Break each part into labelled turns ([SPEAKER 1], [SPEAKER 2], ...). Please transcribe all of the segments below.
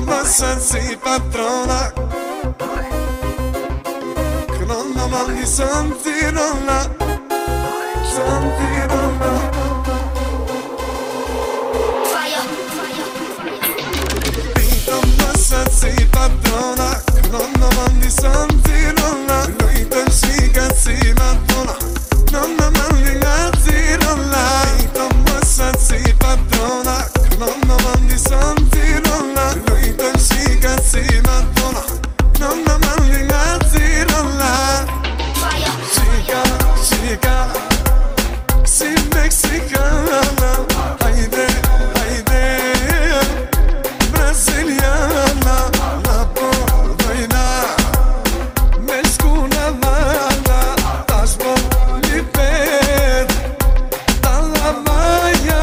[SPEAKER 1] Sensi patrona che non mandi sentirla vita ma sensi patrona che non mandi sentirla lui pensi che si mattona non mandi sentirla vita ma sensi patrona che non mandi sentirla lui pensi che si mattona non mandi sentirla chica chica si mexicana hayde brasiliana la pordoina meskuna mala tasbo lipet dalla maya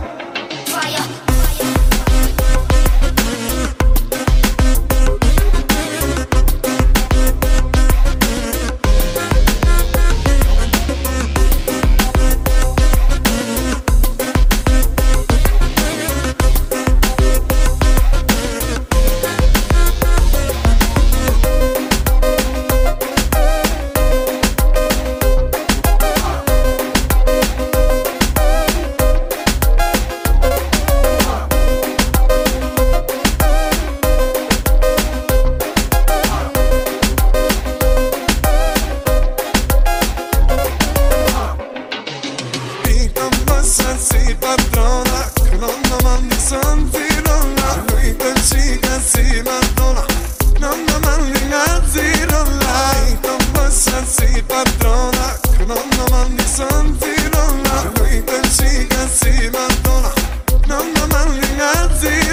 [SPEAKER 1] sensi patrona che non mandi sentirla lui pensi che si mattona non mandi sentirla vita sensi patrona che non mandi sentirla lui pensi che si mattona non mandi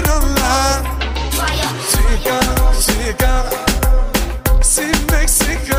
[SPEAKER 1] sentirla chica chica si mexicana